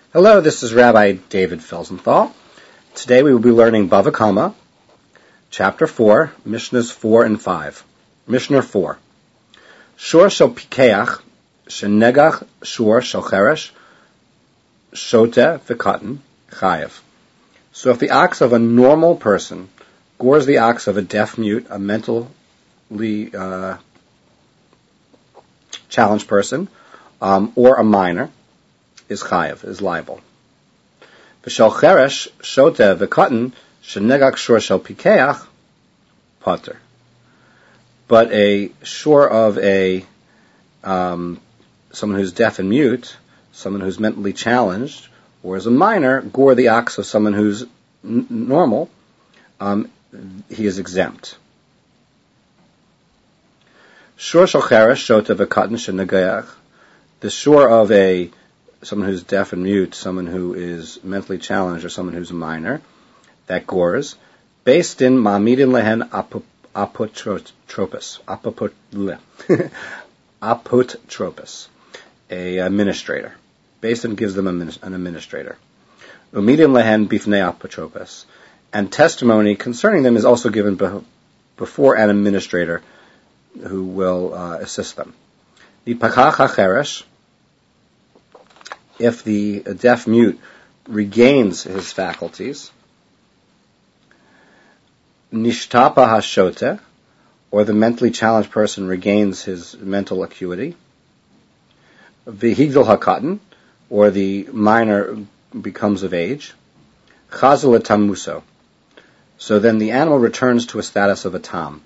Hello, this is Rabbi David Felsenthal. Today we will be learning Bava Kama, Chapter 4, Mishnahs 4 and 5. Mishnah 4. Shor shel pikeach, shenegach shor shel cheresh, shote v'katan, chayev. So if the ox of a normal person gores the ox of a deaf-mute, a mentally challenged person, or a minor, is chayev, is liable. V'shel cheresh, shote v'katan, shenegach shor shel pikeach, potter. But a shore of someone who's deaf and mute, someone who's mentally challenged, or as a minor, gore the ox of someone who's normal, he is exempt. Shor shel cheresh, shote v'katan, shenegach. The shore of someone who's deaf and mute, someone who is mentally challenged, or someone who's a minor, that gores, based in ma'amidin lehen apotropos, apotropos, a administrator. Based in gives them an administrator. Umidin lehen bifnei apotropos, and testimony concerning them is also given before an administrator who will assist them. V'pakach hacheresh, if the deaf-mute regains his faculties, nishtapa hashote, or the mentally challenged person regains his mental acuity, v'higdal hakatan, or the minor becomes of age, chazal tamuso, so then the animal returns to a status of a tam.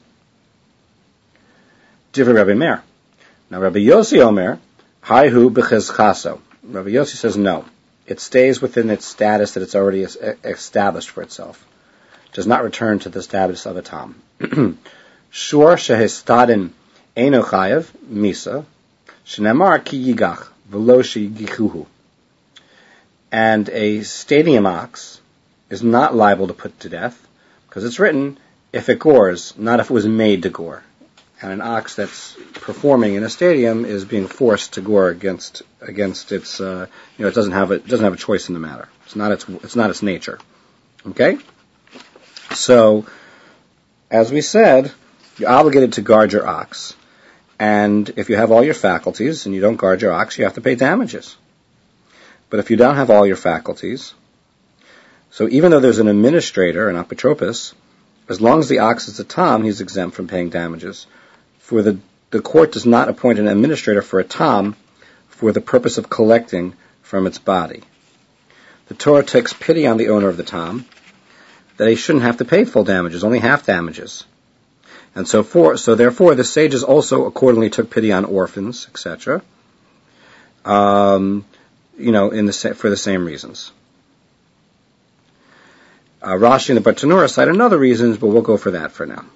Divrei Rabbi Meir. Now Rabbi Yossi Omer, Haihu b'chezchaso. Rabbi Yossi says no. It stays within its status that it's already established for itself. It does not return to the status of a tam. Shor shehestadin eino chayev misa shenemar ki yigach v'lo sheyigichuhu. And a stadium ox is not liable to put to death because it's written if it gores, not if it was made to gore. And an ox that's performing in a stadium is being forced to gore against its it doesn't have a choice in the matter. It's not its nature. Okay? So as we said, you're obligated to guard your ox. And if you have all your faculties and you don't guard your ox, you have to pay damages. But if you don't have all your faculties, so even though there's an administrator, an apotropos, as long as the ox is a tam, he's exempt from paying damages. For the court does not appoint an administrator for a tam for the purpose of collecting from its body. The Torah takes pity on the owner of the tam, that he shouldn't have to pay full damages, only half damages. And so therefore the sages also accordingly took pity on orphans, etc. For the same reasons. Rashi and the Bartanura cite another reasons, but we'll go for that for now.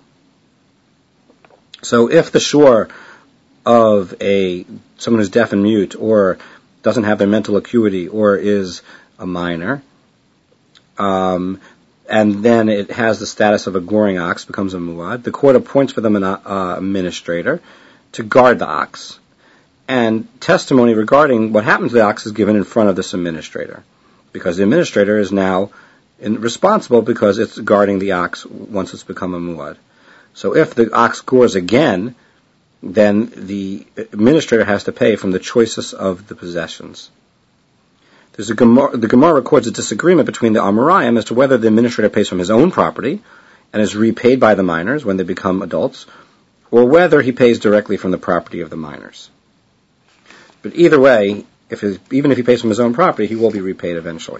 So if the shore of someone who's deaf and mute, or doesn't have their mental acuity, or is a minor, and then it has the status of a goring ox, becomes a muad, the court appoints for them an administrator to guard the ox. And testimony regarding what happened to the ox is given in front of this administrator, because the administrator is now responsible because it's guarding the ox once it's become a muad. So if the ox gores again, then the administrator has to pay from the choicest of the possessions. The Gemara records a disagreement between the Amoraim as to whether the administrator pays from his own property and is repaid by the minors when they become adults, or whether he pays directly from the property of the minors. But either way, even if he pays from his own property, he will be repaid eventually.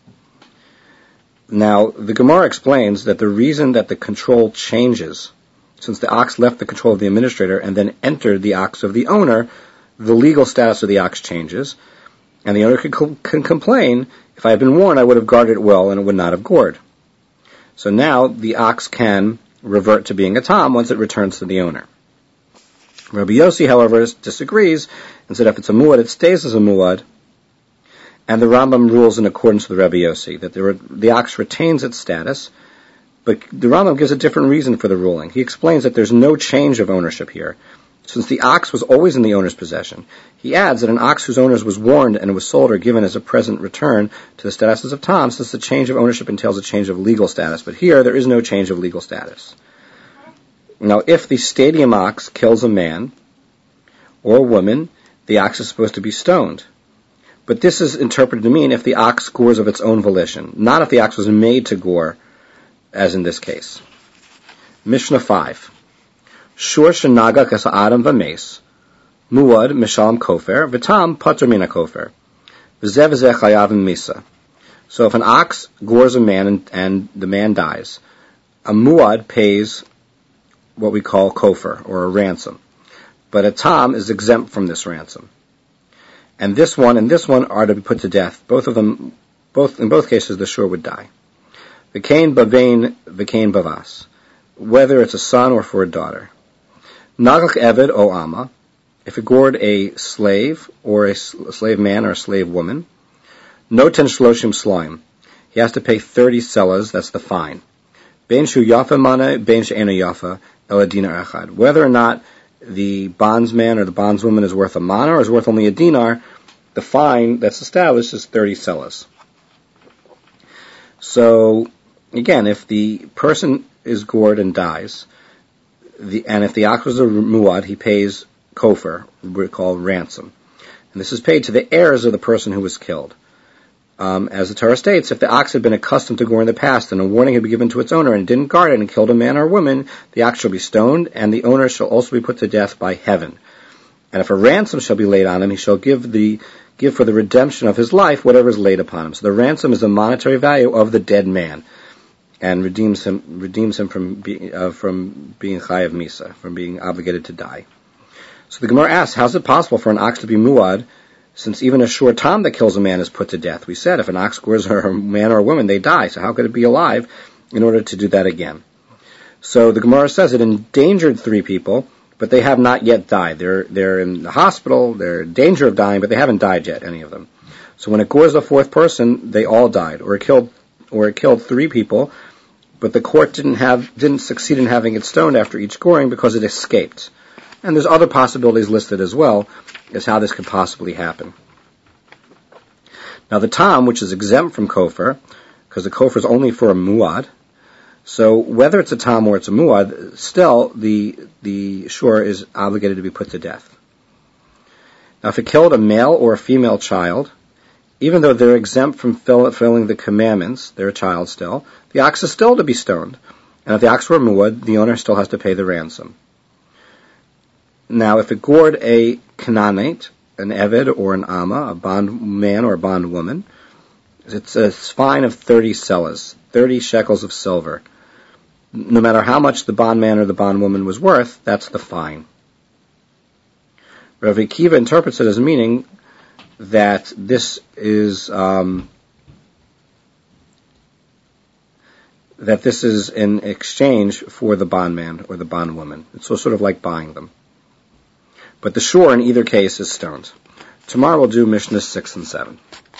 Now, the Gemara explains that the reason that the control changes, since the ox left the control of the administrator and then entered the ox of the owner, the legal status of the ox changes, and the owner can complain, if I had been warned, I would have guarded it well and it would not have gored. So now the ox can revert to being a tam once it returns to the owner. Rabbi Yossi, however, disagrees and said if it's a muad, it stays as a muad. And the Rambam rules in accordance with Rabbi Yossi, that the ox retains its status, but the Rambam gives a different reason for the ruling. He explains that there's no change of ownership here. Since the ox was always in the owner's possession, he adds that an ox whose owner was warned and was sold or given as a present return to the status of Tom, since the change of ownership entails a change of legal status. But here, there is no change of legal status. Now, if the stadium ox kills a man or a woman, the ox is supposed to be stoned. But this is interpreted to mean if the ox gores of its own volition, not if the ox was made to gore, as in this case. Mishnah 5. Shur shenaga kasa adam v'mes, muad mishalom kofer, v'tam pater mina kofer, v'zeh v'zeh chayav misa. So if an ox gores a man and the man dies, a muad pays what we call kofer, or a ransom. But a tam is exempt from this ransom. And this one are to be put to death. In both cases, the shur would die. V'kein bavain, v'kein bavas. Whether it's a son or for a daughter. Nagach eved o ama, if it gored a slave, or a slave man or a slave woman, noten shloshim slaim, he has to pay 30 selas, that's the fine. Ben shu yafa mana, ben she'ena yafa, el dinar echad. Whether or not the bondsman or the bondswoman is worth a mana or is worth only a dinar, the fine that's established is 30 selas. So, again, if the person is gored and dies, and if the ox was a muad, he pays kofer, we call ransom. And this is paid to the heirs of the person who was killed. As the Torah states, if the ox had been accustomed to gore in the past and a warning had been given to its owner and didn't guard it and killed a man or a woman, the ox shall be stoned, and the owner shall also be put to death by heaven. And if a ransom shall be laid on him, he shall give for the redemption of his life whatever is laid upon him. So the ransom is the monetary value of the dead man, and redeems him from being chayav misa, from being obligated to die. So the Gemara asks, how is it possible for an ox to be muad, since even a shur tam that kills a man is put to death? We said if an ox gores a man or a woman, they die. So how could it be alive in order to do that again? So the Gemara says it endangered 3 people, but they have not yet died. They're in the hospital, they're in danger of dying, but they haven't died yet, any of them. So when it gores the 4th person, they all died, or it killed 3 people, but the court didn't succeed in having it stoned after each goring because it escaped. And there's other possibilities listed as well as how this could possibly happen. Now the tam, which is exempt from kofer, because the kofer is only for a muad, so whether it's a tam or it's a muad, still the shur is obligated to be put to death. Now if it killed a male or a female child, even though they're exempt from fulfilling the commandments, they're a child still, the ox is still to be stoned. And if the ox were muad, the owner still has to pay the ransom. Now, if it gored a Canaanite, an Eved or an Amma, a bondman or a bondwoman, it's a fine of 30 selas, 30 shekels of silver. No matter how much the bondman or the bondwoman was worth, that's the fine. Rav Akiva interprets it as meaning that this is in exchange for the bondman or the bondwoman. It's sort of like buying them. But the shur in either case is stoned. Tomorrow we'll do Mishnahs 6 and 7.